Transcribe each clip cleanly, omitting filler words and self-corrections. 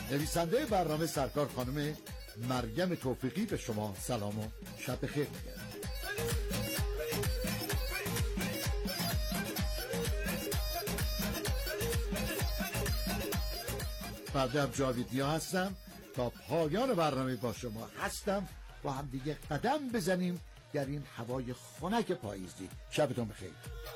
نویسنده برنامه سرکار خانم مریم توفیقی به شما سلام و شب بخیر میگه. بعدم جاویدیا هستم، تا پایان برنامه با شما هستم. با هم دیگه قدم بزنیم در این هوای خنک پاییزی. شبتون بخیر.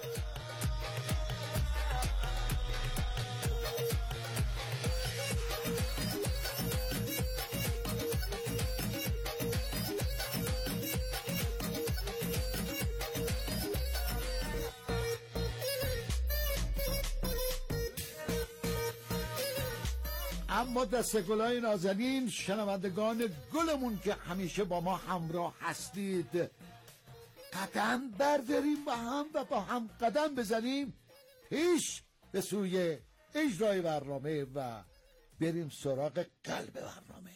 اما دستگلای نازنین، شنوندگان گلمون که همیشه با ما همراه هستید، قدم برداریم با هم و با هم قدم بزنیم پیش به سوی اجرای برنامه و بریم سراغ قلب برنامه.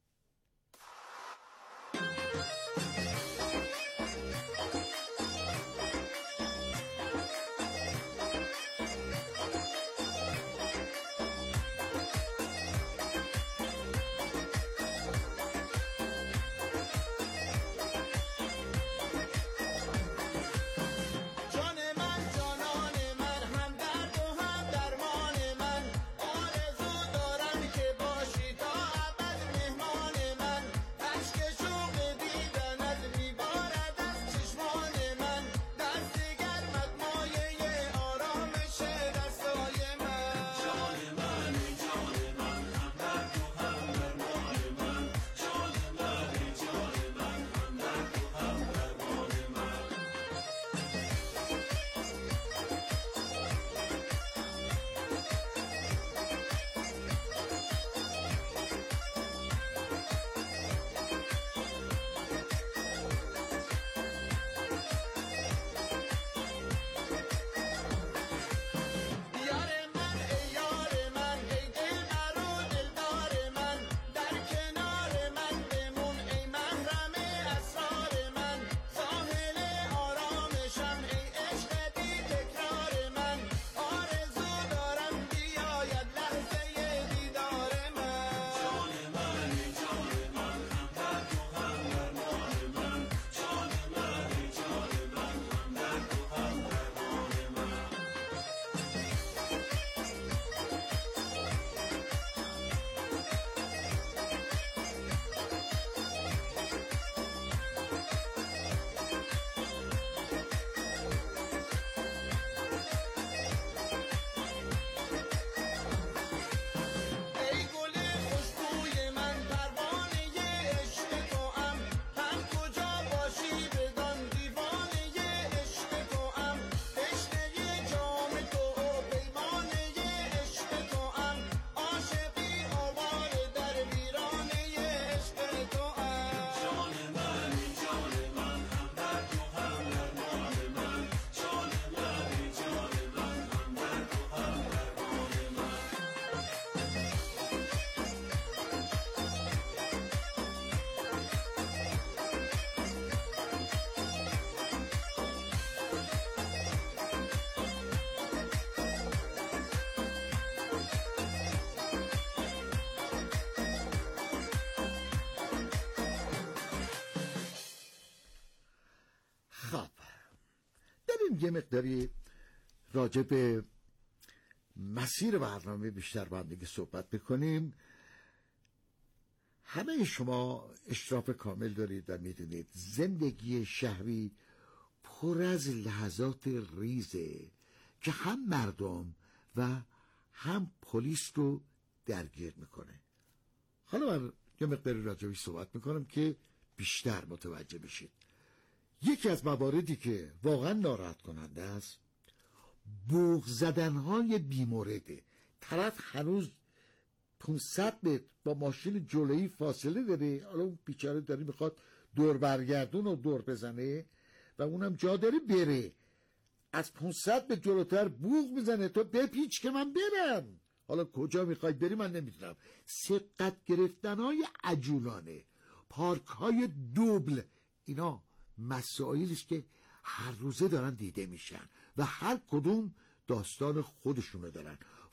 یه مقداری راجع به مسیر برنامه بیشتر با هم دیگه صحبت بکنیم. همه شما اشراف کامل دارید و میدونید زندگی شهری پر از لحظات ریزه که هم مردم و هم پلیس رو درگیر میکنه. حالا من یه مقداری راجعش صحبت میکنم که بیشتر متوجه بشید. یکی از مواردی که واقعا ناراحت کننده است بوق زدنهای بیمورده. طرف هنوز 500 متر با ماشین جلویی فاصله داره، حالا اون بیچاره داره میخواد دور برگردون و دور بزنه و اونم جا داره بره، از 500 متر جلوتر بوق میزنه تو بپیچ که من برم. حالا کجا میخوای بری من نمیدونم. سبقت گرفتنهای عجولانه، پارکهای دوبل، اینا مسائلی است که هر روزه دارن دیده میشن و هر کدوم داستان خودشونو دارن.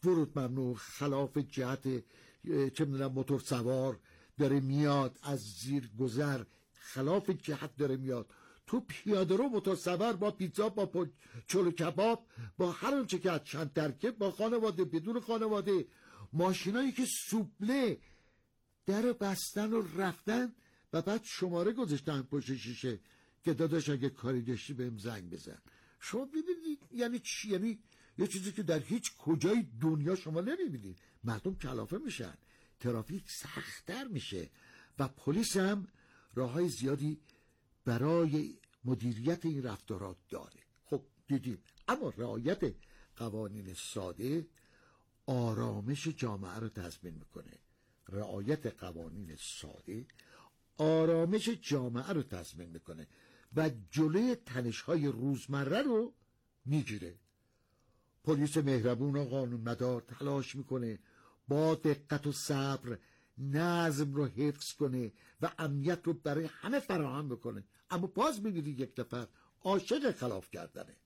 ورود ممنوع، خلاف جهت چه میدونم موتور سوار داره میاد از زیر گذر، خلاف جهت داره میاد، تو پیاده رو موتور سوار با پیتزا با چلو کباب با هر آنچه که از چند ترکیب، با خانواده بدون خانواده، ماشینایی که سوبله در بستن و رفتن و بعد شماره گذاشتن پشت شیشه که داداش اگه کاری داشتی بهم زنگ بزن. شما ببینید یعنی چی؟ یعنی یه چیزی که در هیچ کجای دنیا شما نمیبینید. مردم کلافه میشن، ترافیک سخت‌تر میشه و پلیس هم راههای زیادی برای مدیریت این رفتارات داره. خب دیدیم. اما رعایت قوانین ساده آرامش جامعه رو تضمین میکنه. رعایت قوانین ساده آرامش جامعه رو تضمین میکنه و جلوی تنش‌های روزمره رو میگیره. پلیس مهربون و قانونمدار تلاش میکنه با دقت و صبر نظم رو حفظ کنه و امنیت رو برای همه فراهم بکنه، اما باز میبینی یک نفر عاشق خلاف کردنه.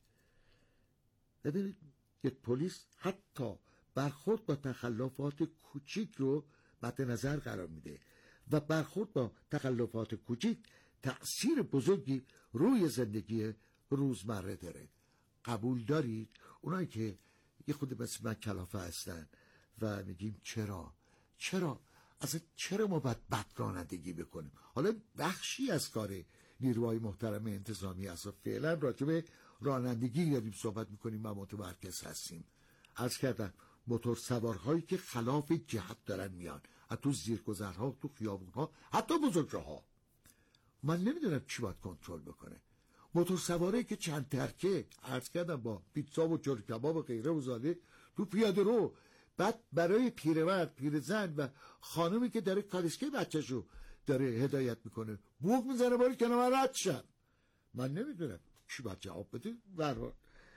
ببینید یک پلیس حتی برخورد با تخلفات کوچیک رو مد نظر قرار میده و برخورد با تخلفات کوچیک تأثیر بزرگی روی زندگی روزمره داره. قبول دارید اونایی که یه خود مثل من کلافه هستن و میگیم چرا اصلا چرا ما باید بد رانندگی بکنیم؟ حالا بخشی از کار نیروهای محترم انتظامی است. فعلا راجع به رانندگی داریم صحبت میکنیم و متمرکز هستیم. عرض کردم موتور سوارهایی که خلاف جهت دارن میان، حتی زیرگذرها، تو خیابونها، حتی بزرگراه‌ها، من نمیدونم چی باید کنترل بکنه. موتور سواری که چند ترکه عرض کردم با پیتزا و چلو کباب و غیره و زاده تو پیاده رو، بعد برای پیرمرد، پیرزن و خانمی که داره کالسکه بچه‌شو داره هدایت میکنه بوق میزنه باری کنار رد شن. من نمیدونم چی باید جواب بده. برحال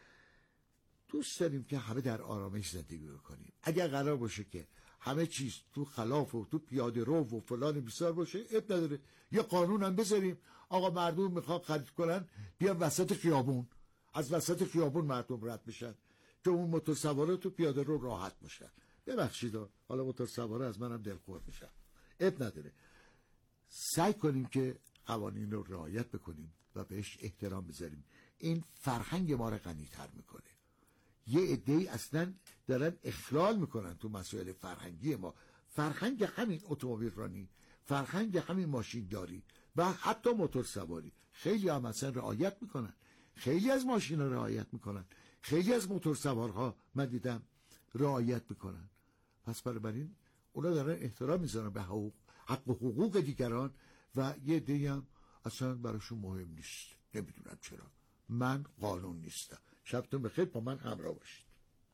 دوست داریم که همه در آرامش زندگی بکنیم. اگر قرار باشه که همه چیز تو خلاف و تو پیاده رو و فلان بیسار باشه، اب نداره یه قانون هم بذاریم آقا مردم میخوان خرید کنن بیان وسط خیابون، از وسط خیابون مردم رد بشن که اون موتور سواره تو پیاده رو راحت باشن. ببخشید حالا موتور سواره از منم دلخور میشن، اب نداره. سعی کنیم که قوانین رو رعایت بکنیم و بهش احترام بذاریم. این فرهنگ ما رو غنی‌تر میکنه. یه عده‌ای اصلا دارن اخلال میکنن تو مسائل فرهنگی ما، فرهنگ همین اتومبیل رانی، فرهنگ همین ماشین داری و حتی موتور سواری. خیلی هم اصلا رعایت میکنن، خیلی از ماشینا رعایت میکنن، خیلی از موتور سوارها من دیدم رعایت میکنن. پس بنابراین اونا دارن احترام میذارن به حق و حقوق دیگران و یه عده‌ای هم اصلا براشون مهم نیست. نمیدونم چرا. من قانون نیستم. شبتون بخیر، با من همراه باشید.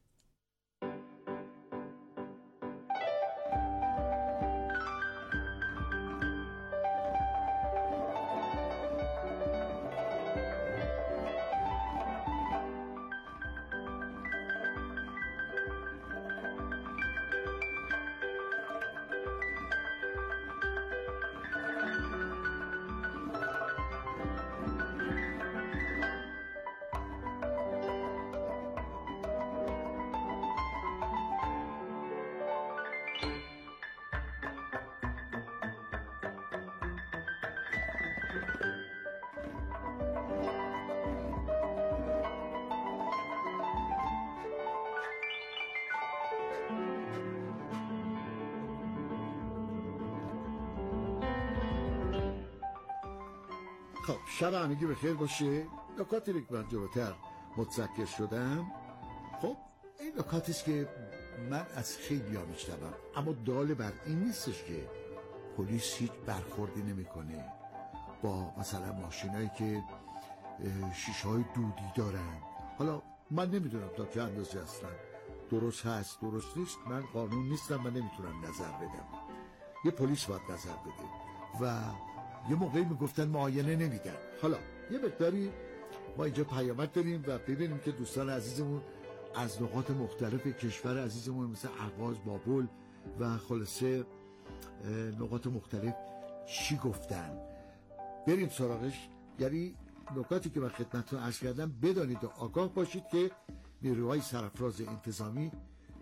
خب شب همگی بخیر باشه. نکاتی رو که من جلوتر متذکر شدم، خب این نکاتیست که من از خیلی ها میشنوم، اما دال بر این نیستش که پلیس هیچ برخوردی نمیکنه با مثلا ماشینایی که شیشه های دودی دارن. حالا من نمیدونم تا چه اندازه اصلا درست هست درست نیست، من قانون نیستم، من نمیتونم نظر بدم. یه پلیس باید نظر بده و یه موقعی میگفتن معاینه نمیدن. حالا یه مقداری ما اینجا پیامک داریم و ببینیم که دوستان عزیزمون از نقاط مختلف کشور عزیزمون مثل اهواز، بابل و خلاصه نقاط مختلف چی گفتن. بریم سراغش. یعنی نکاتی که من خدمتتون عرض کردم بدانید و آگاه باشید که نیروهای سرفراز انتظامی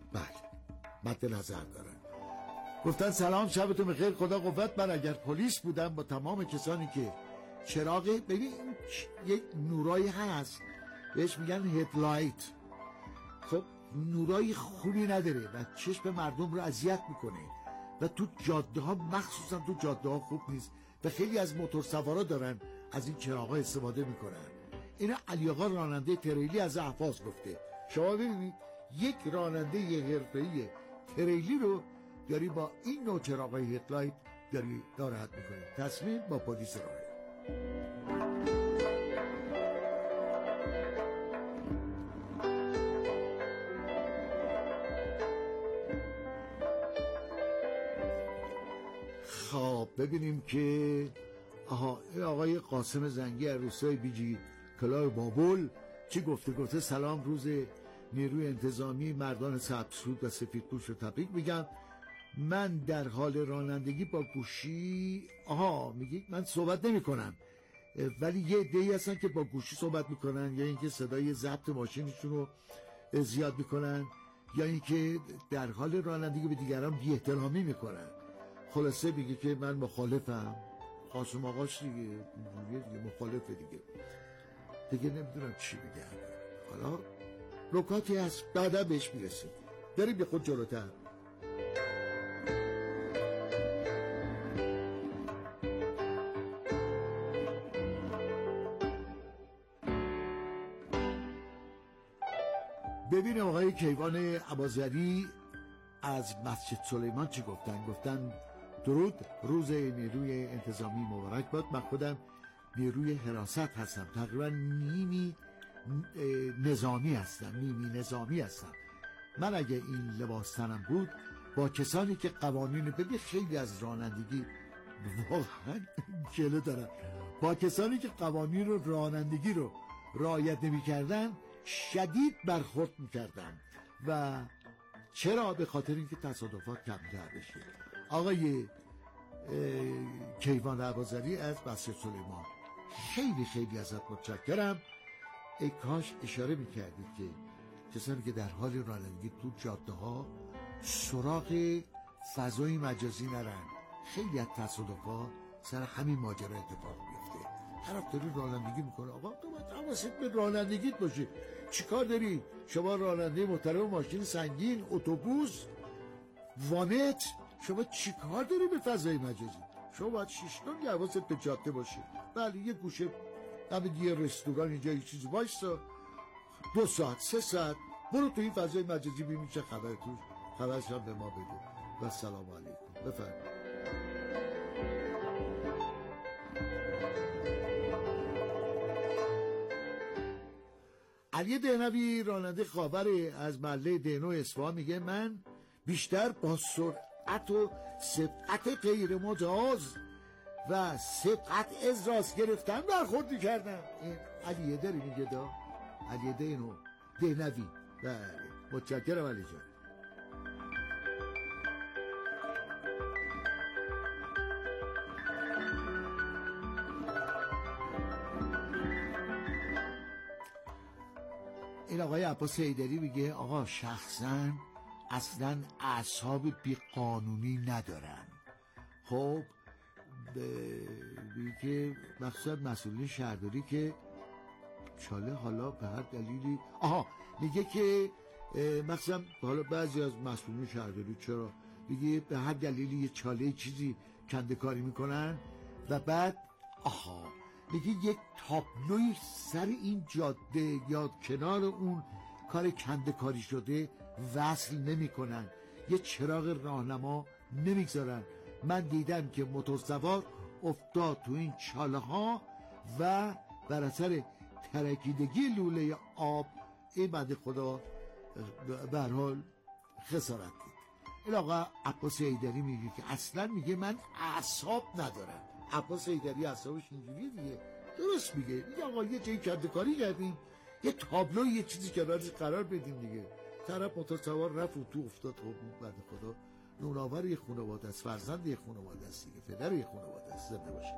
بله مد نظر دارن. گفتن سلام شبتون بخیر، خدا قوت. من اگر پلیس بودم با تمام کسانی که چراغ، ببین یک نورایی هست بهش میگن هدلایت، خب نورای خوبی نداره و چشم مردم رو اذیت میکنه و تو جاده ها، مخصوصا تو جاده ها خوب نیست و خیلی از موتورسوارا دارن از این چراغا استفاده میکنن. اینا علی آقا راننده تریلی از احواز گفته. شما ببینید یک راننده حرفه‌ای تریلی رو داری با این نوع چراغای هدلایت داری ناراحت میکنی. تصمیم با پلیس راه. خب ببینیم که آقای قاسم زنگی از روستای بیجی کلاه بابل چی گفته. گفته سلام، روز نیروی انتظامی مردان سبزپوش و سفیدپوش رو تبریک میگم. من در حال رانندگی با گوشی میگه من صحبت نمی کنم، ولی یه عده‌ای هستن که با گوشی صحبت میکنن، یا اینکه صدای ضبط ماشینشون رو زیاد میکنن، یا اینکه در حال رانندگی به دیگران بی احترامی میکنن. خلاصه میگه که من مخالفم. قاسم آقاش دیگه مخالفه دیگه نمیدونم چی بگم. حالا نکاتی هست بعدا بهش میرسیم. بریم به خود جلوتر. ببینیم آقای کیوان اباظری از مسجد سلیمان چی گفتن. گفتن درود، روز نیروی انتظامی مبارک باد. من خودم نیروی حراست هستم، تقریبا نیمی نظامی هستم. من اگه این لباس تنم بود با کسانی که قوانین، ببین خیلی از رانندگی واقعا گله دارن، با کسانی که قوانین رو رانندگی رو رعایت نمی کردن شدید برخورد می کردن. و چرا؟ به خاطر اینکه تصادفات کمتر بشه. آقای کیوان اباظری از مسجد سلیمان، خیلی ازت متشکرم. ای کاش اشاره میکردید که کسانی که در حال رانندگی تو جاده ها سراغ فضای مجازی نرن. خیلی از تصادفات سر همین ماجرا اتفاق میفته. طرف داری رانندگی میکنه، آقا تو باید حواست به رانندگیت باشه. چیکار داری شما راننده محترم ماشین سنگین، اتوبوس، وانت، شما چیکار داری به فضای مجازی؟ شما باید شیشتون حواست به جاده باشه. بله یه گوشه همین یه رستوران اینجا یه چیزی وایسا 2 ساعت 3 ساعت برو تو این فضای مجازی ببین چه خبره توش، خبرش هم به ما بده. و سلام علیکم. بفرمایید. علی دهنوی راننده خاور از محله دهنو اصفهان میگه من بیشتر با سرعت و سبقت غیر مجاز و سبقت از راست گرفتن برخوردی کردم. این علیه داری میگه دا علیه دهنوی. بله متشکرم علی جان. این آقای عباس حیدری میگه آقا شخصا اصلا اعصاب بی قانونی ندارن. خب که مخصوصا مسئولین شهرداری که چاله حالا به هر دلیلی میگه که مخصوصا حالا بعضی از مسئولین شهرداری چرا میگه به هر دلیلی یه چاله چیزی کنده کاری میکنن و بعد میگه یک تابلوی سر این جاده یا کنار اون کار کنده کاری شده وصل نمی کنن، یه چراغ راهنما نمیگذارن. من دیدم که موتورسوار افتاد تو این چاله ها و بر اثر ترکیدگی لوله آب این بنده خدا به هر حال خسارت دید. این آقا عباس حیدری میگه که اصلا میگه من اعصاب ندارم. عباس حیدری اعصابش اینجوریه دیگه، درست میگه آقا یه جایی کنده کاری کردیم، یه تابلو یه چیزی کنارش قرار بدیم دیگه. طرف موتورسوار رفت و تو افتاد. خب بعد خدا نوناور یه خانواده است، فرزند یه خانواده است دیگه، پدر یه خانواده است. زنده باشه.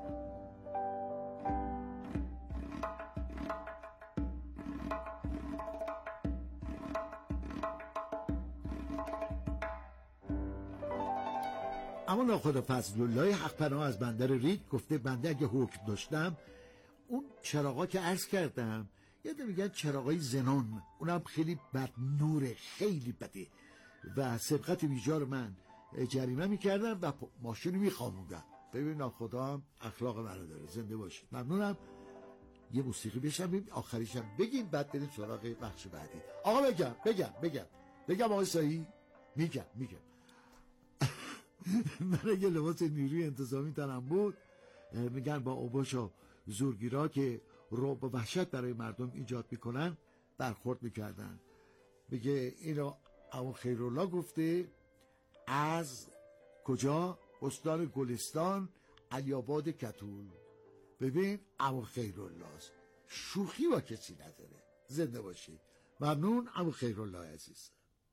اما ناخدا فضل الله حق پناه از بنده رید گفته بنده اگه حکم داشتم اون چراغا که عرض کردم یاد میگن چراغای زنان، اونم خیلی بد نوره، خیلی بده و سبقت ویجار من جریمه میکردم و ماشین میخواموندم. ببین ناخدا هم اخلاق منو داره. زنده باشید. ممنونم. یه موسیقی بشنویم آخریشم بگیم بعد بریم سراغ بخش بعدی. آقا بگم آقای سایی میگم من اگه لباس نیروی انتظامی تنم بود میگن با اوباش و زورگیرا که رعب و وحشت برای مردم ایجاد میکنن برخورد میکردن. میگه اینو عمو خیرالله گفته از کجا؟ استان گلستان، علی‌آباد کتول. ببین عمو خیرالله است، شوخی با کسی نداره. زنده باشی. ممنون عمو خیرالله عزیز.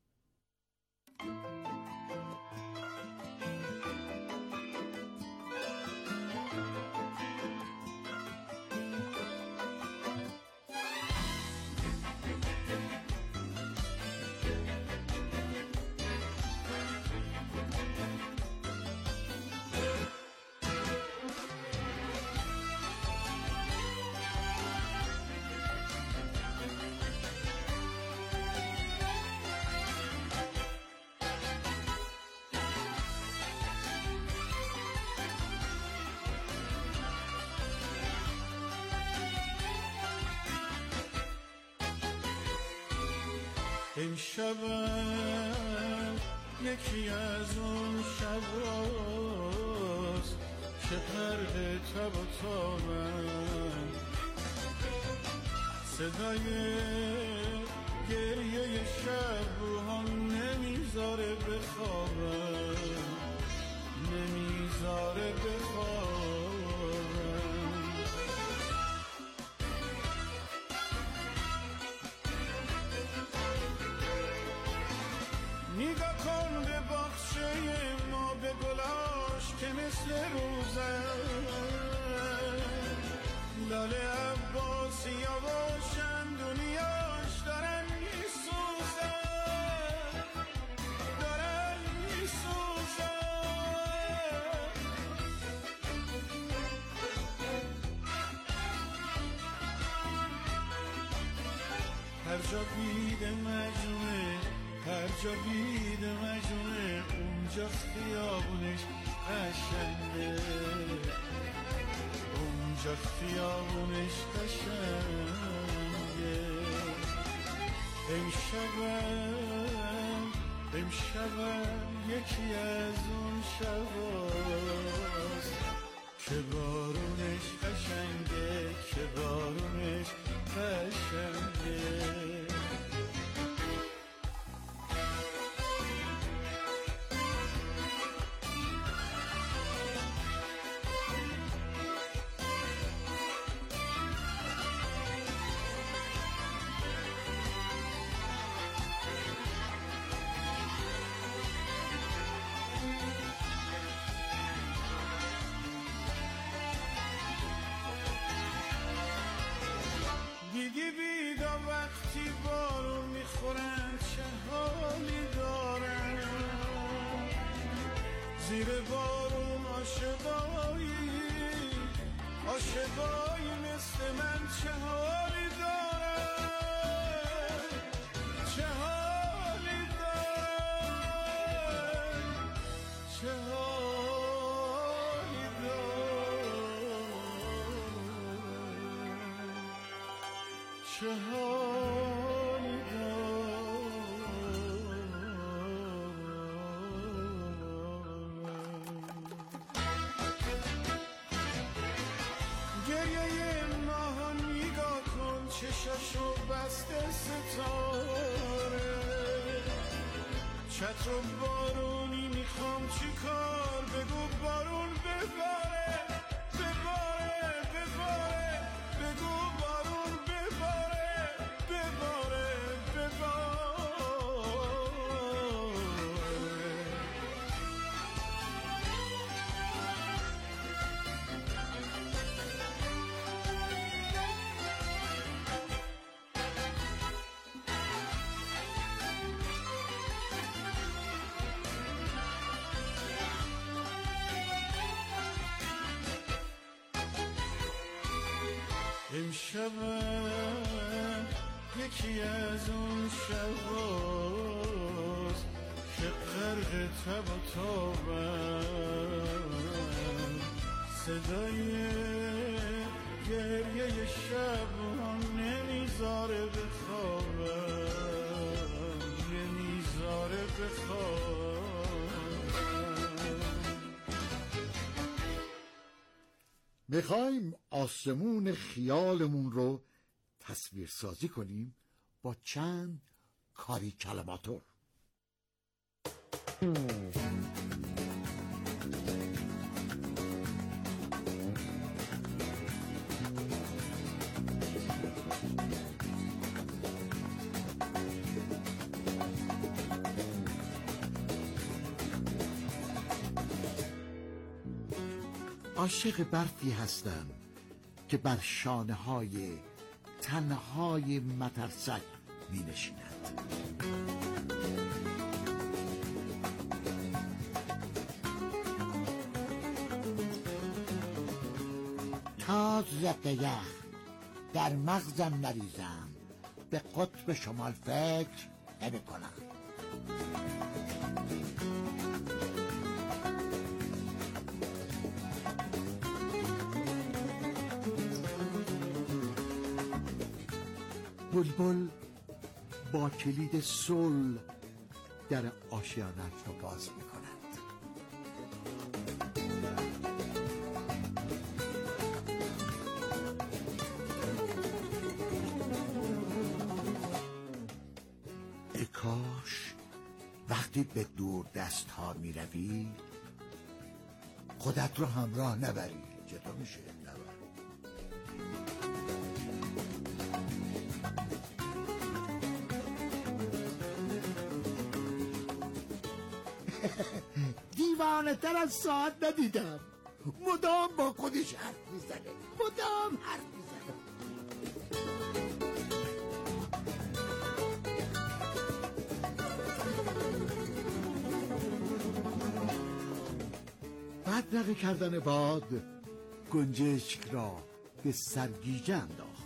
این شبم یکی از اون شباست که غرق تب و تابم، صدای گریه شب روحان نمیذاره بخوابم، نمیذاره بخوابم. نگاه کن به باغچه ما، به گلاش که مثل روزن، لاله عباسیا باشن دنیاش دارن میسوزن، دارن میسوزن. هر جا بید مجنونه، هر جا بید مجنونه، اونجا خیابونش قشنگه، اونجا خیابونش قشنگه. امشبم یکی از اون شباست که بارونش قشنگه، که بارونش قشنگه. دیدی بیدا وقتی بارون میخورن چه حالی دارن، زیر بارون عاشقایی مثل من چه حالی دارن، چه حالی دارن، چه حالی دارن، چه حالی دارم. گریه ماهان نگاه کن چشاشو بسته ستاره، چتر و بارونی میخوام چی کار، بگو بارون بباره، بباره، بباره، بگو بارون بباره، بباره، بباره. امشب یکی از اون شباست که غرق تب و تابم، صدای گریه شب نمیذاره بخوابم، نمیذاره بخوابم. میخوایم آسمون خیالمون رو تصویر سازی کنیم با چند کاری کلماتور. عاشق برفی هستم که بر شانه های تنهای مترسک می نشیند. تا ذره یخ در مغزم نریزم به قطب شمال فکر نمی کنم. بلبل با کلید صلح در آشیانت رو باز می کند. ای کاش وقتی به دور دست ها می روی خودت رو همراه نبری. چطور میشه؟ دیوانه تر از ساعت ندیدم. مدام با خودش حرف میزنه، مدام حرف میزنه. بدرقه کردن باد گنجشک را به سرگیجه انداخت.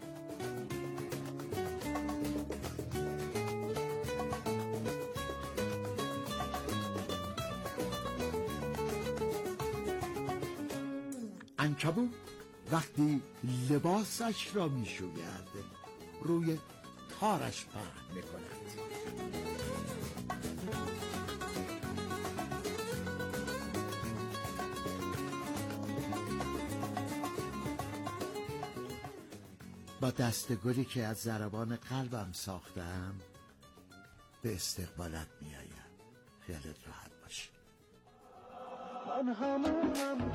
عنکبوت وقتی لباسش را می شوید روی تارش پهن می کند. با دست گلی که از ضربان قلبم ساختم به استقبالت می آیم. خیالت راحت باشه. من همونم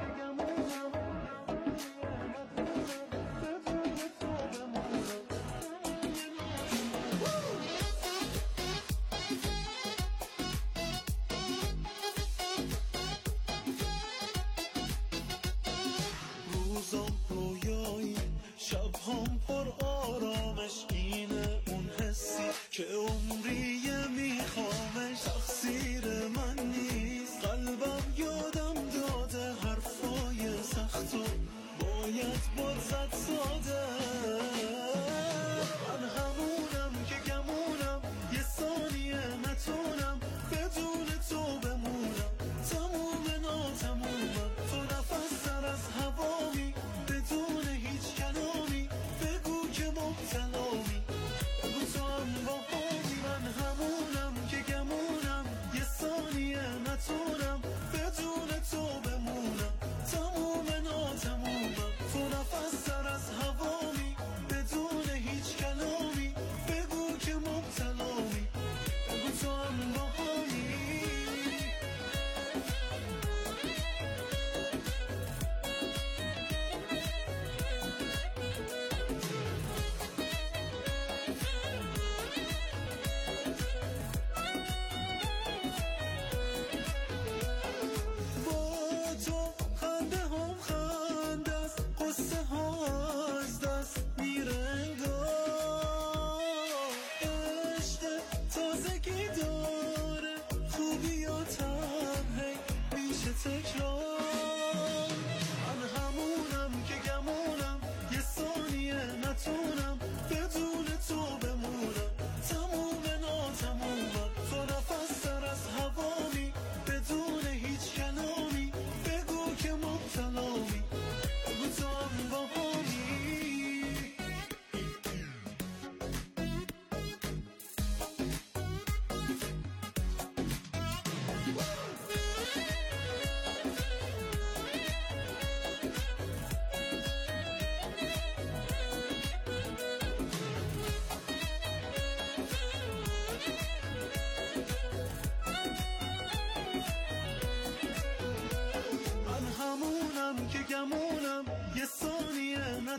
روزم رویایی شبهام پر آرامش، اینه اون حسی که عمریه میخوامش. تقصیر من نیست، قلبم یادم داده حرفای سختو باید بازت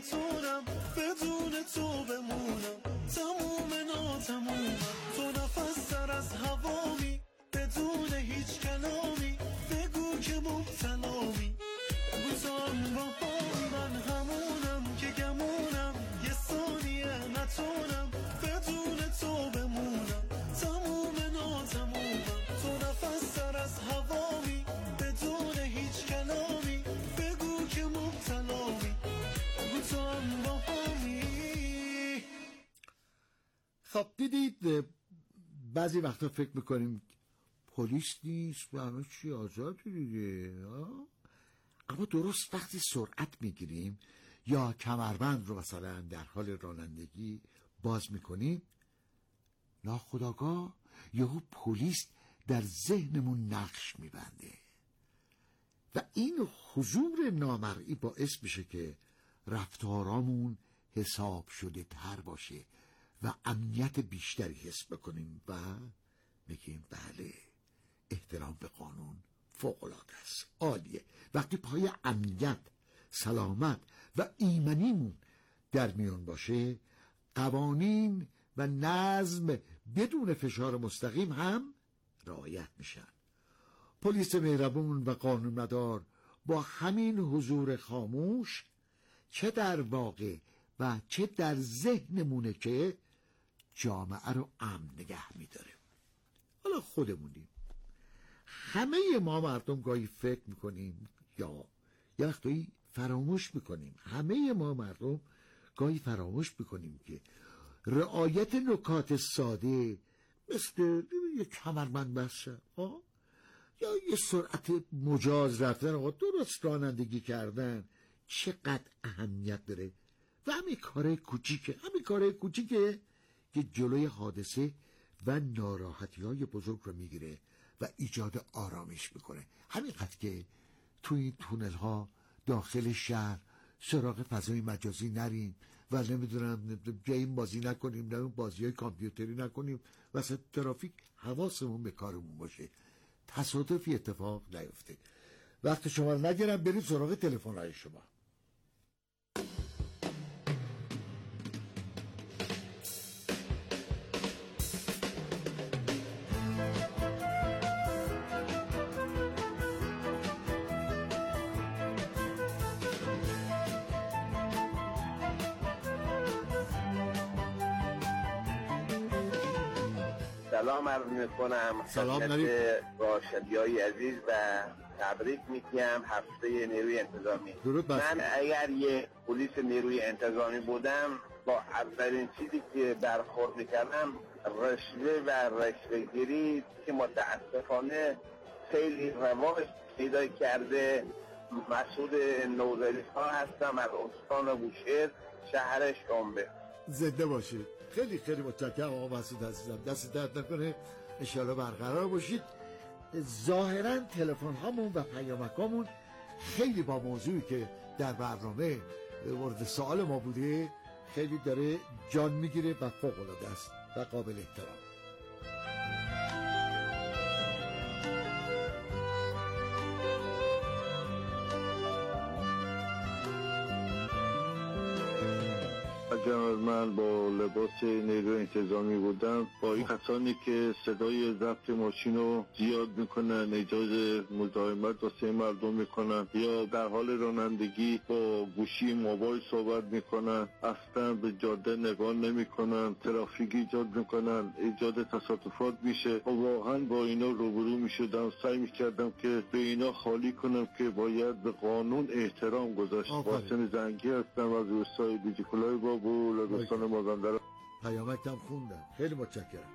نتونم بدون تو بمونم، تموم ناتمومم، تو نفس سر از هوامی، بدون هیچ کلامی، بگو که مبتلامی، بگو تو هم با من همونم که گمونم، یه ثانیه نتونم بدون تو بمونم، تموم ناتمومم، تو نفس سر از هوامی، بدون هیچ کلامی، بگو که مبتلامی، بگو تو هم با همی. خب دیدید بعضی وقتا فکر میکنیم پلیس نیست و همه چی آزادی دیگه، اما درست وقتی سرعت میگیریم یا کمربند رو مثلا در حال رانندگی باز میکنیم، ناخودآگاه یهو پلیس در ذهنمون نقش میبنده و این حضور نامرئی باعث میشه که رفتارامون حساب شده تر باشه و امنیت بیشتری حس بکنیم و میگیم بله احترام به قانون فوق‌العاده است، عالیه. وقتی پای امنیت، سلامت و ایمنیمون در میون باشه، قوانین و نظم بدون فشار مستقیم هم رعایت میشن. پلیس مهربون و قانونمدار با همین حضور خاموش چه در واقع و چه در ذهنمونه که جامعه رو امن نگه میداره. حالا خودمونیم، همه ما مردم گاهی فکر میکنیم یا یه وقتایی فراموش میکنیم، همه ما مردم گاهی فراموش میکنیم که رعایت نکات ساده مثل یه کمربند بستن یا یه سرعت مجاز رفتن و درست رانندگی کردن چقدر اهمیت داره و همین کارهای کوچیکه که جلوی حادثه و ناراحتی‌های بزرگ رو میگیره و ایجاد آرامش میکنه. همینقدر که توی این تونل ها داخل شهر سراغ فضای مجازی نریم و نمیدونم گیم بازی نکنیم، نه بازی های کامپیوتری نکنیم، وسط ترافیک حواسمون به کارمون باشه، تصادفی اتفاق نیفته. وقت شما رو نگیرم، بریم سراغ تلفن های شما. سلام عرض میکنم خدمت راشدیای عزیز و تبریک میگم هفته نیروی انتظامی. من اگر یه پلیس نیروی انتظامی بودم با اولین چیزی که برخورد میکردم رشوه و رشوه گیری که متاسفانه خیلی رواج پیدا کرده. مسعود نوذری ها هستم از استان بوشهر، شهر شنبه. زنده باشید. خیلی خیلی متشکرم آقا مسعود عزیزم، دست درد نکنه، ان شاءالله برقرار باشید. ظاهرا تلفن هامون و پیامکامون خیلی با موضوعی که در برنامه مورد سوال ما بوده خیلی داره جان میگیره و فوق العاده است و قابل احترام. جناب من با لباس نیروی انتظامی بودم، با این کسانی که صدای ضبط ماشین رو زیاد میکنن، ایجاد مزاحمت واسه مردم میکنن یا در حال رانندگی با گوشی موبایل صحبت میکنن، اصلا به جاده نگاه نمیکنن، ترافیک ایجاد میکنن، ایجاد تصادفات میشه. واقعا با اینا روبرو میشدم، سعی میکردم که به اینا خالی کنم که باید به قانون احترام گذاشت. قاسم زنگی هستم از روستای بیجیکلای بابو لرستان مازندران. پیامکم خوندم، خیلی متشکرم.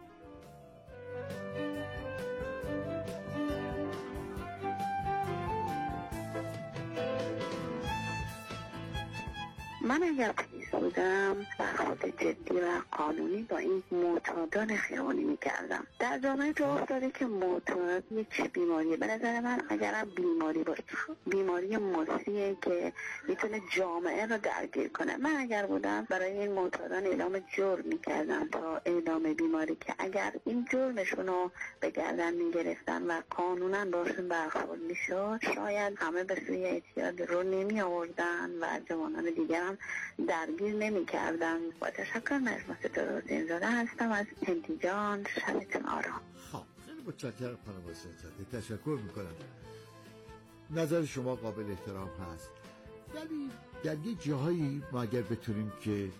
من اگر پلیس بودم برخورد جدی و قانونی با این معتادان خیابانی میکردم. در جامعه جا افتاده که معتاد یک بیماریه. به نظر من اگرم بیماری باشه، بیماری ماسیه که میتونه جامعه رو درگیر کنه. من اگر بودم برای این معتادان اعلام جرم میکردم تا اعلام بیماری، که اگر این جرمشون رو به گردن میگرفتن و قانونا باشون برخورد میشد، شاید همه به سوی اعتیاد رو نمی آوردن و جوانان دیگر هم درگیر نمی کردن. با تشکر، مجموعه ستاره حسین زاده هستم از هندیجان. شبتون آرام. خب خیلی متشکرم خانم حسین زاده، تشکر میکنم. نظر شما قابل احترام هست، ولی در یه جاهایی ما اگر بتونیم که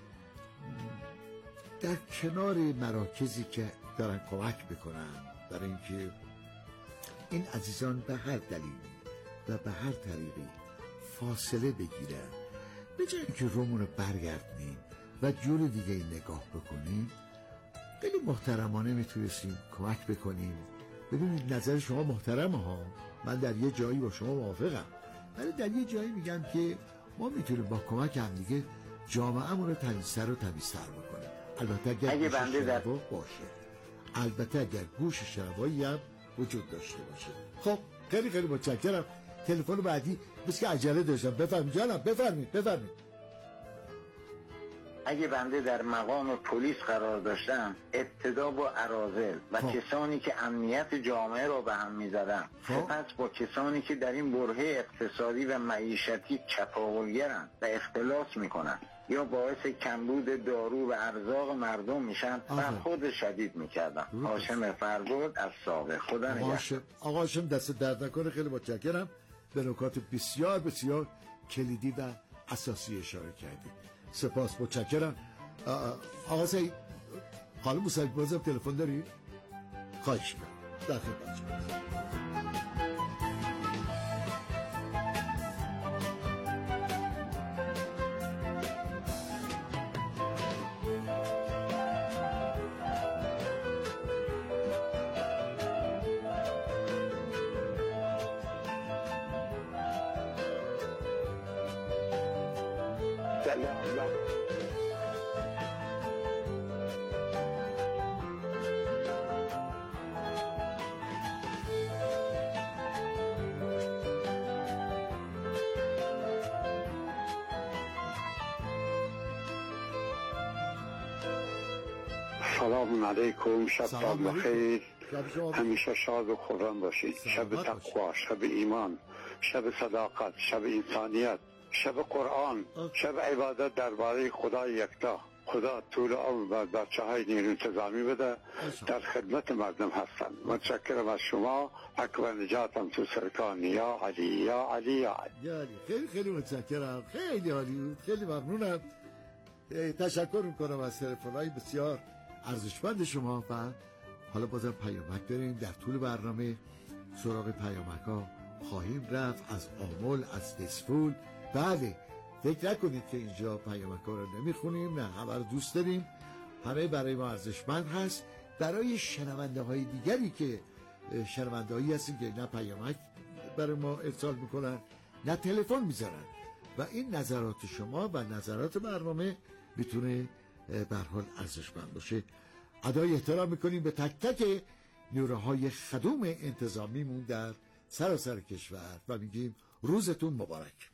در کنار مراکزی که دارن کمک بکنن برای اینکه این عزیزان به هر دلیلی و به هر طریقی فاصله بگیرن، به جای اینکه رومون رو برگردنیم و جور دیگه نگاه بکنیم، خیلی محترمانه میتونستیم کمک بکنیم. ببینید نظر شما محترمه ها، من در یه جایی با شما موافقم، ولی در یه جایی میگم که ما میتونیم با کمک هم دیگه جامعه‌مون رو تمیزتر و تمیزتر بکنیم. البته اگر گوش شنوا باشه، البته اگر گوش شنوایی هم وجود داشته باشه. خب خیلی خیلی متشکرم. تلفن بعدی بس که عجله داشتم. بفرمایید جانم، بفرمایید. اگه بنده در مقام پلیس قرار داشتم، ابتدا با اراذل و کسانی که امنیت جامعه رو به هم می‌زدن، سپس با کسانی که در این برهه اقتصادی و معیشتی چپاولگرن و اختلاس میکنن یا باعث کمبود دارو و ارزاق مردم میشن، برخورد شدید میکردم. هاشم فربود از سابق. خدا نگهدار. آقا هاشم دست درد نکنه، خیلی متشکرم. به نکات بسیار بسیار کلیدی و اساسی اشاره کردید. سپاس، متشکرم. آقا سعید، خانم موسوی بازم تلفن داری؟ خواهش می‌کنم. در خدمت شما. سلام علیکم، شب بخیر، همیشه شاد و خرم باشید. شب تقوا، شب ایمان، شب صداقت، شب انسانیت، شب قرآن، شب عبادت درباره خدای یکتا. خدا طول عمر و بچه‌های نیروی انتظامی بده، در خدمت مردم هستن. متشکرم از شما. اکبر نجاتم تو سرکان. یا علی یا علی یا علی. خیلی خیلی متشکرم، خیلی عالی بود، خیلی ممنونم. تشکر میکنم از تلفن‌های بسیار ارزشمند شما. و حالا بازم پیامک داریم. در طول برنامه سراغ پیامک‌ها خواهیم رفت، از آمل، از دسفول. بله، فکر نکنید که اینجا پیامک‌ها رو نمیخونیم، نه، همه رو دوست داریم، همه برای ما ارزشمند هست. برای شنونده های دیگری که شنونده هایی هستیم که نه پیامک برای ما ارسال میکنن نه تلفن میزنن، و این نظرات شما و نظرات برنامه میتونه به هر حال ارزشمند باشه. ادای احترام میکنیم به تک تک نیروهای خدوم انتظامیمون در سراسر کشور و میگیم روزتون مبارک.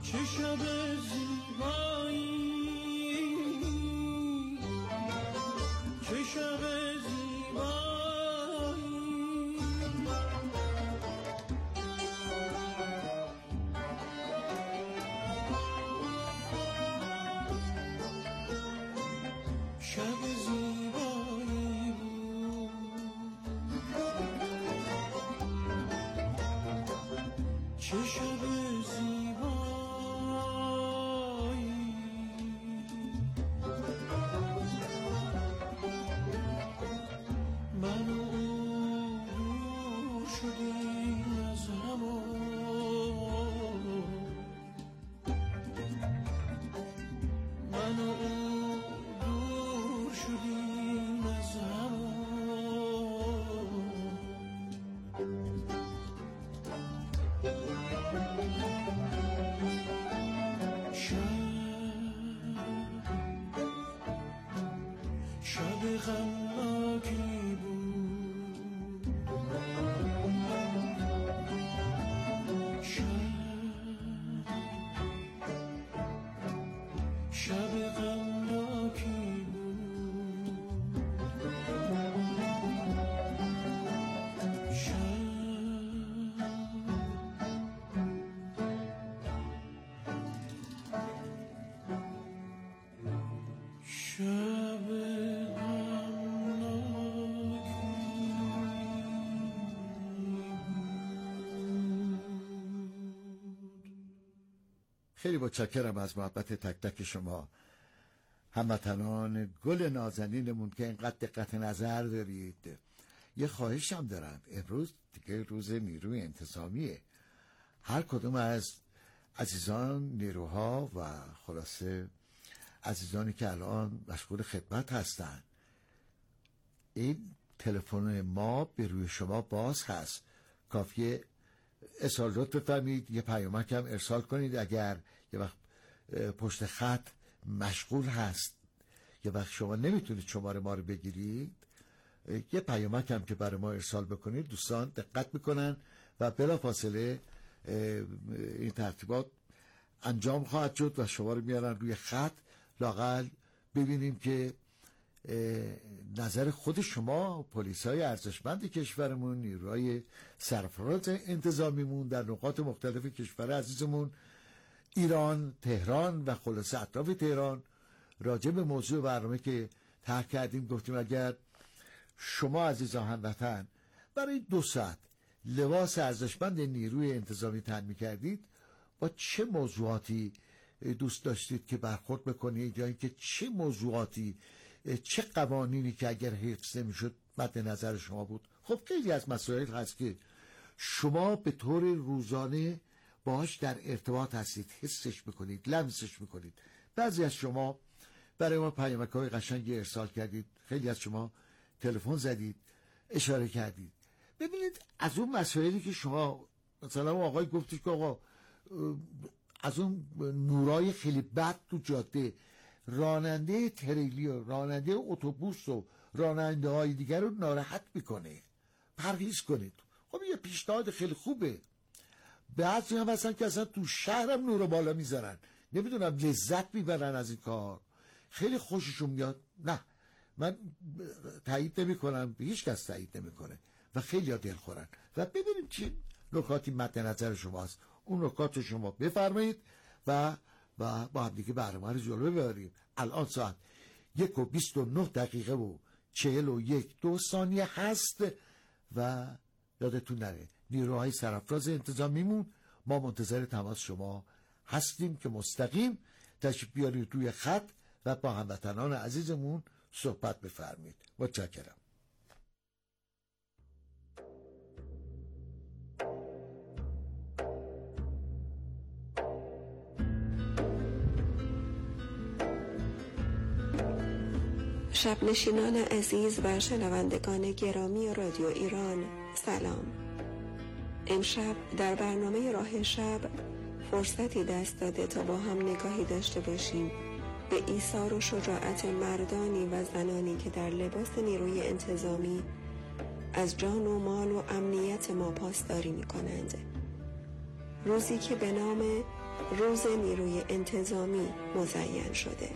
چه شب زیبایی، چه شب زیبایی، شب زیبایی بود، چه شب خیلی متشکرم از محبت تک تک شما هموطنان گل نازنینمون که اینقدر دقت نظر دارید. یه خواهشم دارم، امروز دیگه روز نیروی انتظامیه. هر کدوم از عزیزان نیروها و خلاصه عزیزانی که الان مشغول خدمت هستن، این تلفن ما به روی شما باز هست، کافیه ارسال لطف بفرمایید، یه پیامک هم ارسال کنید اگر یه وقت پشت خط مشغول هست، یه وقت شما نمیتونید شماره ما رو بگیرید، یه پیامک هم که برای ما ارسال بکنید، دوستان دقت میکنن و بلافاصله این ترتیبات انجام خواهد شد و شما رو میارن روی خط، لااقل ببینیم که نظر خود شما پلیسای ارزشمند کشورمون، نیروهای سرفراز انتظامیمون در نقاط مختلف کشور عزیزمون ایران، تهران و خلاصه اطراف تهران راجع به موضوع برنامه که طرح کردیم گفتیم اگر شما عزیزان هموطن برای 2 ساعت لباس ارزشمند نیروی انتظامی تن می‌کردید، با چه موضوعاتی دوست داشتید که برخورد بکنید، یا اینکه چه موضوعاتی، چه قوانینی که اگر حفظ نمی‌شد مد نظر شما بود؟ خب خیلی از مسائل هست که شما به طور روزانه باهاش در ارتباط هستید، حسش میکنید، لمسش میکنید. بعضی از شما برای ما پیامک‌های قشنگی ارسال کردید، خیلی از شما تلفن زدید، اشاره کردید. ببینید از اون مسائلی که شما مثلا آقای گفتید که آقا از اون نورای خیلی بد تو جاده، راننده تریلی و راننده اتوبوس و راننده های دیگر رو ناراحت میکنه، پرهیز کنید. خب یه پیشنهاد خیلی خوبه. بعضی هم هستن که اصلا تو شهرم نور بالا میذارن، نمیدونم لذت میبرن از این کار، خیلی خوششون میاد. نه، من تایید نمی کنم، هیچ کس تایید نمیکنه و خیلی ها دل خورن. و ببینیم چه نکاتی مد نظر شماست، اون نکات شما بفرمایید و با هم دیگه برنامه رو جلو ببریم. الان ساعت 1:29 و 41 ثانیه هست و یادتون نره نیروهای سرافراز انتظامیمون ما منتظر تماس شما هستیم که مستقیم تشریف بیارید روی خط و با هموطنان عزیزمون صحبت بفرمایید. متشکرم. شب نشینان عزیز و شنوندگان گرامی رادیو ایران، سلام. امشب در برنامه راه شب فرصتی دست داده تا با هم نگاهی داشته باشیم به ایثار و شجاعت مردانی و زنانی که در لباس نیروی انتظامی از جان و مال و امنیت ما پاسداری می کنند. روزی که به نام روز نیروی انتظامی مزین شده.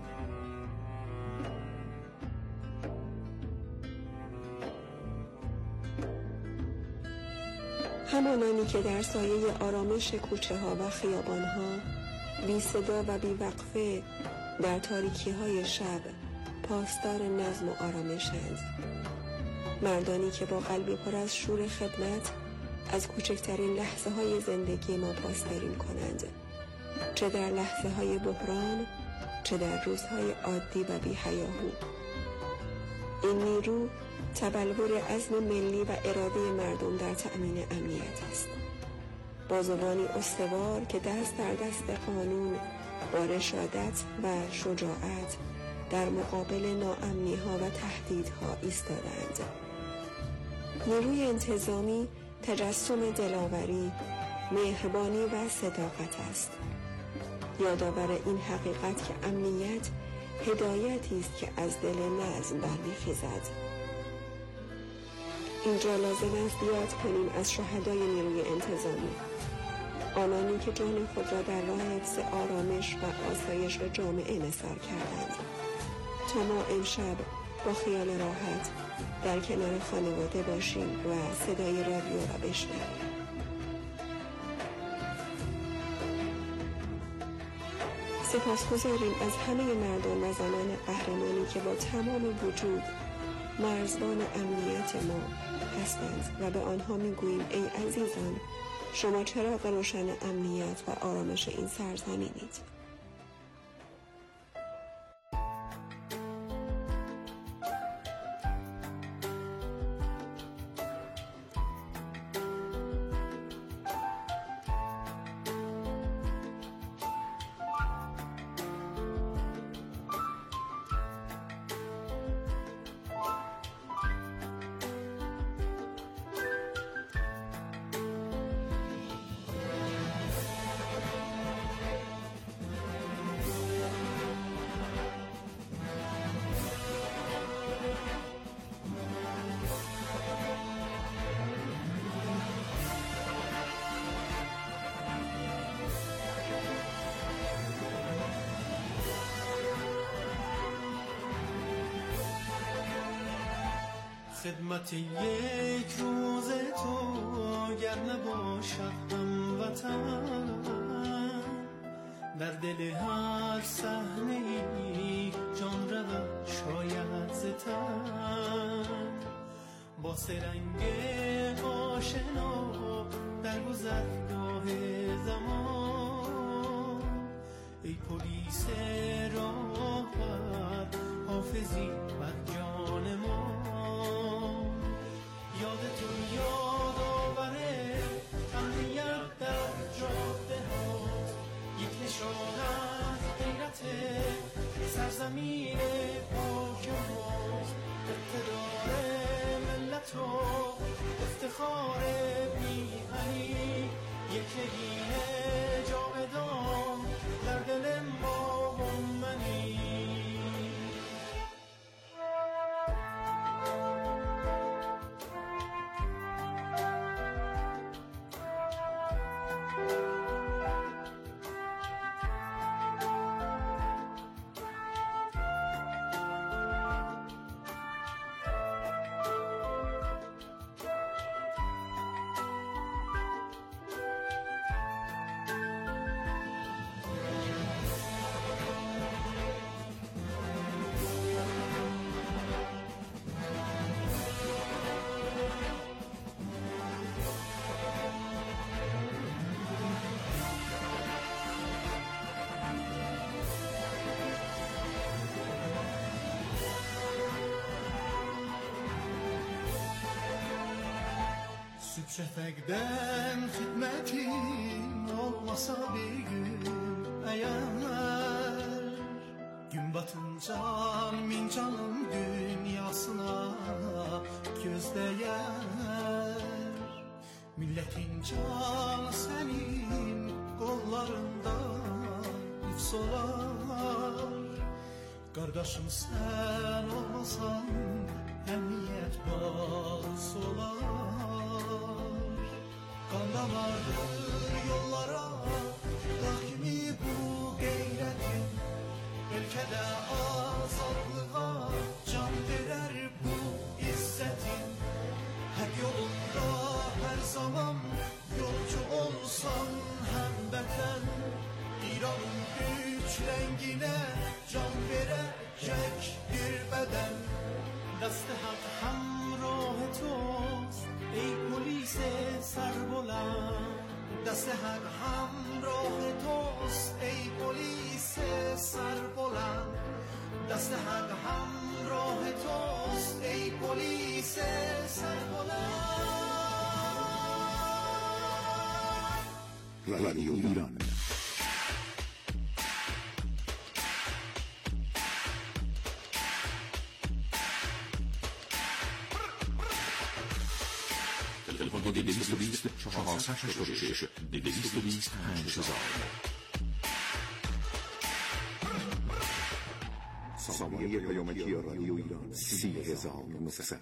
همانانی که در سایه آرامش کوچه ها و خیابان ها بی صدا و بی وقفه در تاریکی های شب پاسدار نظم و آرامشند، مردانی که با قلبی پر از شور خدمت از کوچکترین لحظه های زندگی ما پاسداری کنند، چه در لحظه های بحران چه در روزهای عادی و بی هیاهو. این نیرو تبلور عزم ملی و اراده مردم در تأمین امنیت است. بازوانی استوار که دست در دست قانون با رشادت و شجاعت در مقابل ناامنی‌ها و تهدیدها ایستادند. نیروی انتظامی تجسم دلاوری، مهربانی و صداقت است. یادآور این حقیقت که امنیت هدایتی است که از دل نظم برمیخیزد. اینجا لازم است یاد کنیم از شهدای نیروی انتظامی، آنانی که جان خود را در راه حفظ آرامش و آسایش جامعه نثار کردند تا ما امشب با خیال راحت در کنار خانواده باشیم و صدای رادیو را بشنویم. سپاسگزاریم از همه مردان و زنان قهرمانی که با تمام وجود مرزبان امنیت ما هستند و به آنها میگوییم ای عزیزان، شما چراغ روشن امنیت و آرامش این سرزمینید. خدمت یک روز تو گر نباشد هموطن، در دل هر صحنه‌ای جان رود شاید ز تن. با سرنگ آشنا در گذرگاه زمان، ای پلیس راهبر حافظی بر جان ما. یاد تو یادآور امنیت در جاده ها، یک نشان از غیرت سرزمین پاک ماست. اقتدار ملت و افتخار میهنی، یک نگین جاودان در دل ما و منی. Şefekten hizmetin olmasa bir gün eğer, gün batınca min canım dünyasına göz değer. Milletin canı senin kollarında hifz olar. Kardeşim sen olmasan emniyet bağız olar. Kan damardır yollara Rahmi bu gayretin ülkede azadlığa can verer bu izzetin. Her yolunda her zaman yolcu olsan hem beten, İran'ın üç rengine can verecek bir beden. دست حق همراه توست ای پلیس سربلند. دست حق همراه توست ای پلیس سربلند. دست حق همراه توست ای پلیس سربلند. رادیو ایران. تلفن 220 486 220 5000. سامانه پیامکی رادیو ایران 30900.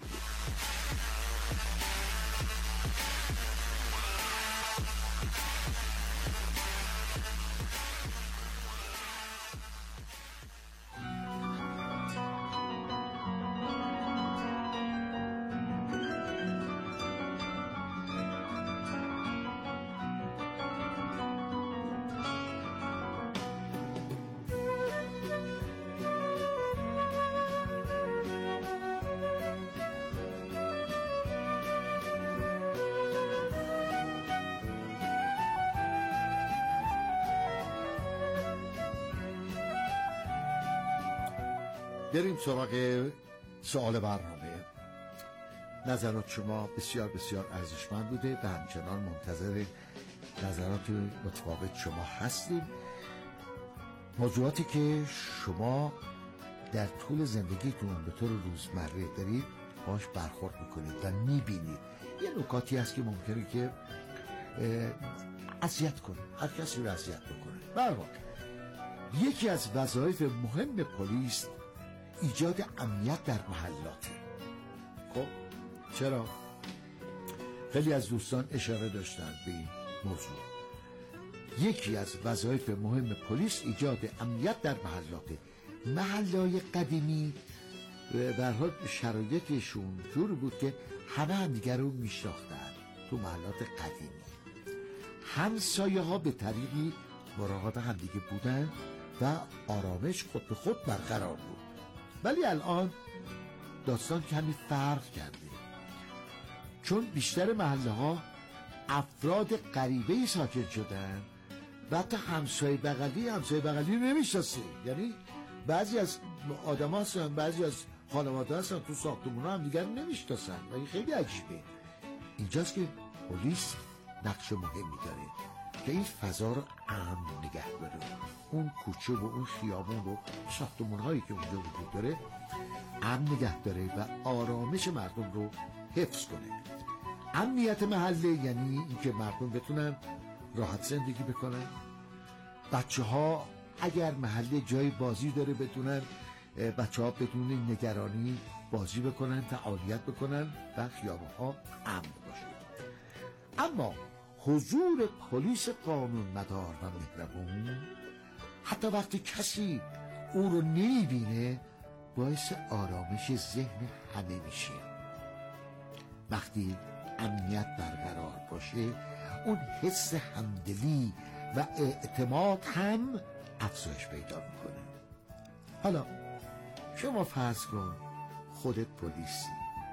بریم سراغ سوال برنامه. نظرات شما بسیار بسیار ارزشمند بوده و همچنان منتظر نظرات متفاوت شما هستیم. موضوعاتی که شما در طول زندگیتون به طور روزمره دارید باش برخورد میکنید و میبینید، یه نکاتی هست که ممکنه که اذیت کنه، هر کسی رو اذیت بکنه. به هر حال یکی از وظایف مهم پلیس ایجاد امنیت در محلاته. خب چرا؟ خیلی از دوستان اشاره داشتن به این موضوع. یکی از وظایف مهم پلیس ایجاد امنیت در محلاته. محلهای قدیمی به هر حال شرایطشون جور بود که همه همدیگر رو میشناختن. تو محلات قدیمی همسایه ها به طریقی مراقب همدیگه بودن و آرامش خود به خود برقرار بود. ولی الان داستان کمی فرق کرده، چون بیشتر محله ها افراد غریبه ساکن شدن و حتی همسایه بغلی نمیشناسه. یعنی بعضی از آدم ها هستن، بعضی از خانواده هستن تو ساختمون ها هم دیگر نمیشناسن و این خیلی عجیبه. اینجاست که پلیس نقش مهمی داره که این فضا رو امن نگه داره، اون کوچه و اون خیابون و ساختمون هایی که اونجا وجود داره امن نگه داره و آرامش مردم رو حفظ کنه. امنیت محله یعنی اینکه مردم بتونن راحت زندگی بکنن، بچه ها اگر محله جای بازی داره بتونن بچه ها بدون نگرانی بازی بکنن، فعالیت بکنن و خیابان ها امن باشه. اما حضور پلیس قانونمدار و مهربون حتی وقتی کسی او رو نمیبینه باعث آرامش ذهن همه میشه. وقتی امنیت برقرار باشه اون حس همدلی و اعتماد هم افزایش پیدا میکنه. حالا شما فرض کن خودت پلیسی.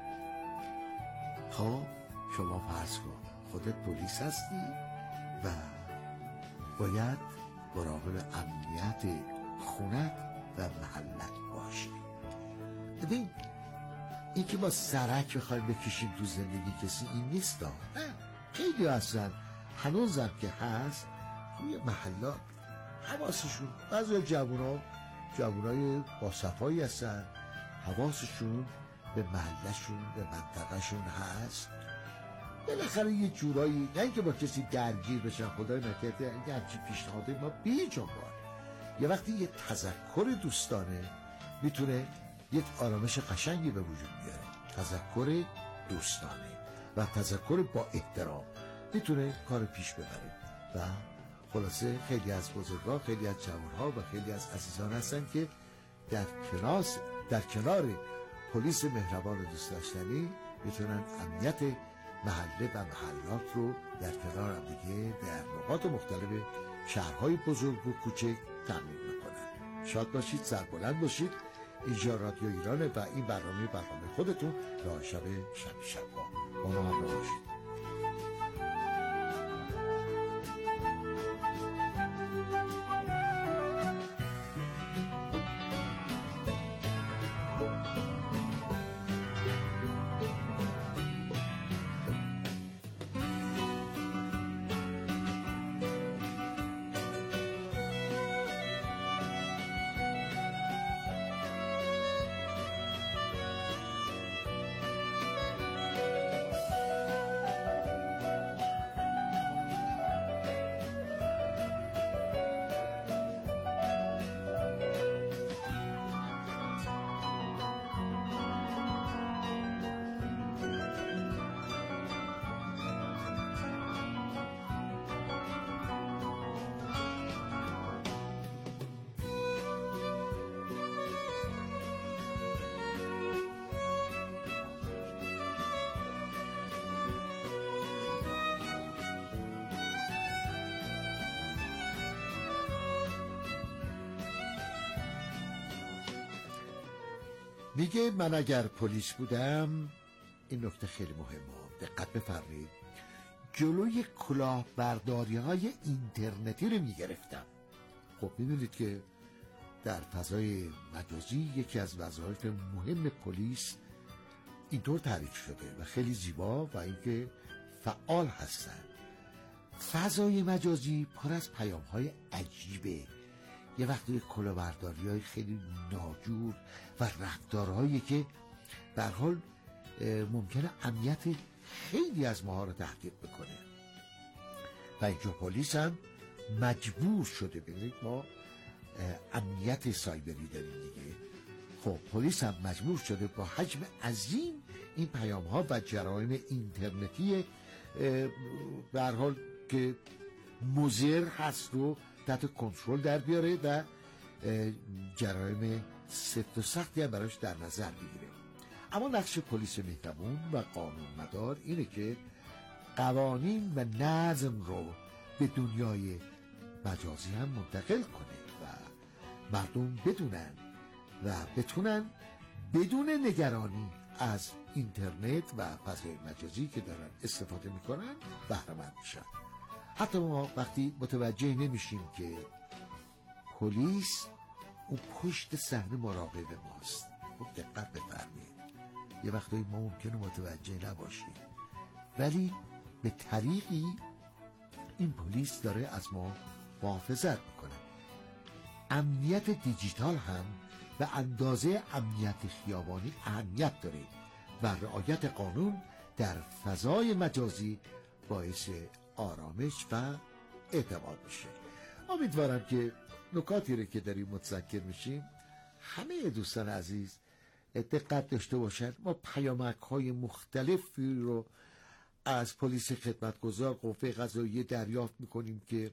خب شما فرض کن خودت پلیس هستی و باید مراقب امنیت خونت و محلت باشی. ببین این که با سرک بخوایم بکشیم تو زندگی کسی این نیست دا. خیلی هستن هنوزم که هست توی محلات حواسشون، بعضی جوانای با صفایی هستن، حواسشون به محلشون به منطقهشون هست. بالاخره یه جورایی نه اینکه با کسی درگیر بشن، خدای نکرده یه همچین پیشنهاده ما بیجان بار. یه وقتی یه تذکر دوستانه میتونه یک آرامش قشنگی به وجود بیاره. تذکر دوستانه و تذکر با احترام میتونه کار پیش ببره و خلاصه خیلی از بزرگان، خیلی از جوانها و خیلی از عزیزان هستن که در کنار پلیس مهربان و دوست داشتنی میتونن امنیت محله و محلات رو در کنار هم دیگه در نقاط مختلف شهرهای بزرگ و کوچک تامین میکنن. شاد باشید، سربلند باشید. اینجا رادیو ایرانه و این برنامه خودتون راه شب با ما همراه باشید. میگه من اگر پلیس بودم، این نکته خیلی مهمه، دقت بفرمایید، جلوی کلاهبرداری های اینترنتی رو میگرفتم. خب میدونید که در فضای مجازی یکی از وظایف مهم پلیس اینطور تعریف شده و خیلی زیبا و اینکه فعال هستن. فضای مجازی پر از پیام های عجیبه، یه وقتی کلاهبرداری های خیلی ناجور و رفتارهایی که به هر حال ممکنه امنیت خیلی از ماها رو تهدید بکنه و اینجا پلیس هم مجبور شده. ببینید ما امنیت سایبری داریم دیگه. خب پلیس هم مجبور شده با حجم عظیم این پیام ها و جرایم اینترنتی به هر حال که مضر هست رو تحت کنترل در بیاره و جرایم سفت و سختی هم براش در نظر بگیره. اما نقش پلیس مهربون و قانون مدار اینه که قوانین و نظم رو به دنیای مجازی هم منتقل کنه و مردم بدونن و بتونن بدون نگرانی از اینترنت و فضای مجازی که دارن استفاده میکنن بهره مند بشن. حتی ما وقتی متوجه نمیشیم که پلیس اون پشت صحنه مراقب ماست. خب دقت بفرمایید، یه وقتایی ما ممکنه متوجه نباشیم ولی به طریقی این پلیس داره از ما محافظت میکنه. امنیت دیجیتال هم به اندازه امنیت خیابانی اهمیت داره و رعایت قانون در فضای مجازی باعث آرامش و اعتماد میشه. امیدوارم که نکاتی رو که داریم متذکر میشیم همه دوستان عزیز دقت داشته باشن. ما پیامک‌های مختلفی رو از پلیس خدمتگزار قوه قضاییه دریافت میکنیم که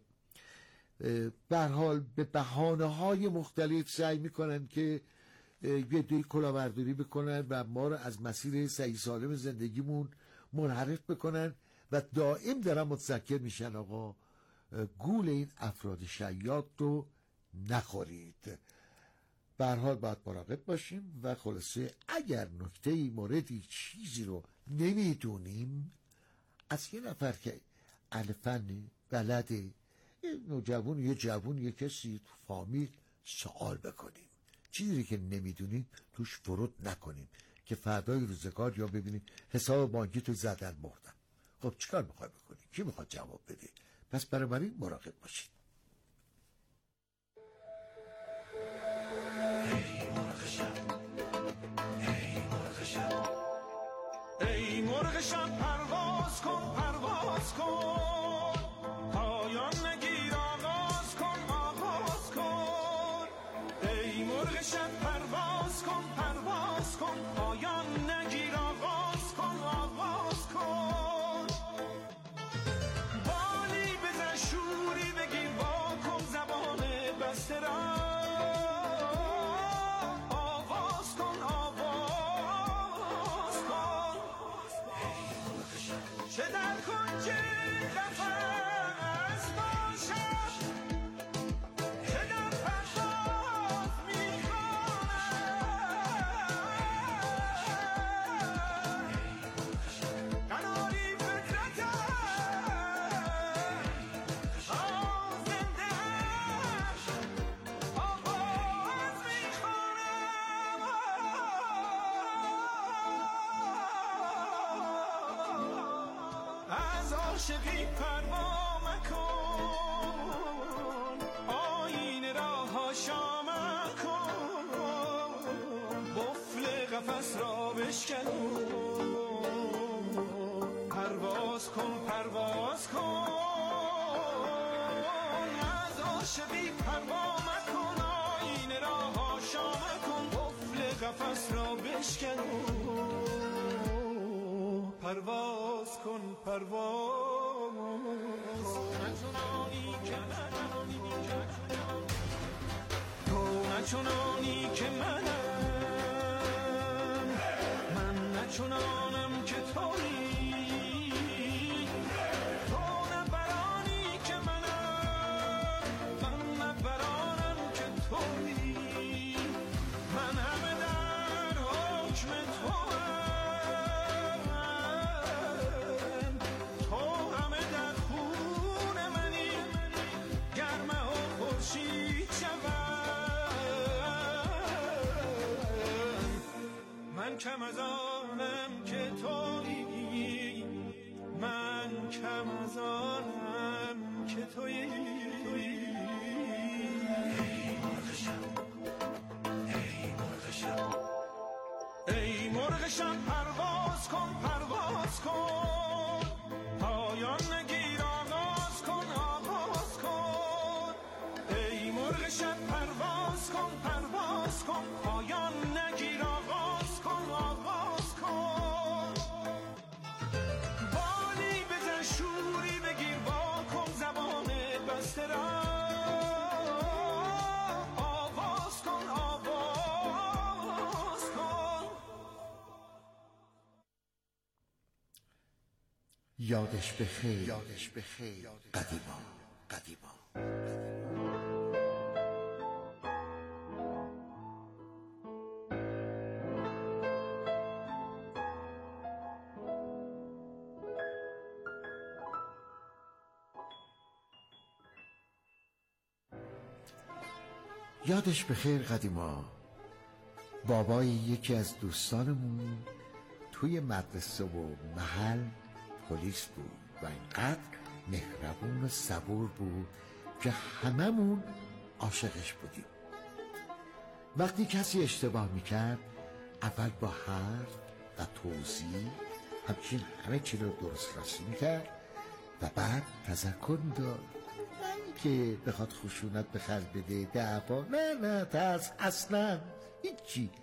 به هر حال به بهانه‌های مختلف سعی میکنن که یه دوی کلاهبرداری بکنن و ما رو از مسیر صحیح سالم زندگیمون منحرف بکنن و دائم دارن متذکر میشن آقا گول این افراد شیاد رو نخورید. به هر حال باید مراقب باشیم و خلاصه اگر نکته‌ای موردی چیزی رو نمیدونیم از یه نفر که اهل فن بلده، یه نوجوان، یه جوان، یه کسی تو فامیل سوال بکنیم. چیزی که نمیدونیم توش فرود نکنیم که فردای روزگار یا ببینیم حساب بانکی تو زدن مردن. خب چیکار میخوای بکنی؟ کی میخواد جواب بده؟ پس برای مراقب باشید. ای مرغ شب پرواز کن پرواز کن، پایان نگیر آغاز کن آغاز کن. ای مرغ شب پرواز کن پرواز کن، پایان نگیر آغاز کن آغاز کن. بالی بزن شوری بگیر عاشقی پروا مکن، آینه را هاشا مکن، قفل قفس را بشکن، پرواز کن پرواز کن، از عاشقی پروا مکن، آینه را هاشا مکن، قفل قفس را بشکن، پرواز کن پرواز، تو نچنانی که منم، من نچنانم که تویی، تو نبرانی که منم، من نبرانم که تویی، من همه در حکم توام، تو همه در خون منی، گرمه و خورشید شوم، من کم از آنم که تویی، من کم از آنم که تویی. ای مرغ شب پرواز کن پرواز کن، پایان نگیر آغاز کن آغاز کن، ای مرغ شب پرواز کن پرواز کن، پایان نگیر آغاز کن آغاز کن، بالی بزن شوری بگیر وا کن زبان بسته را، آواز کن آواز کن. یادش بخیر قدیما. یادش بخیر قدیما، بابای یکی از دوستانمون توی مدرسه و محل پلیس بود و اینقدر مهربون و صبور بود که هممون عاشقش بودیم. وقتی کسی اشتباه میکرد اول با حرف و توضیح همچین همه چی رو درست راستی میکرد و بعد تذکر میداد، نه که بخواد خشونت به خرج بده، دعوا، نه ترس، اصلا هیچی،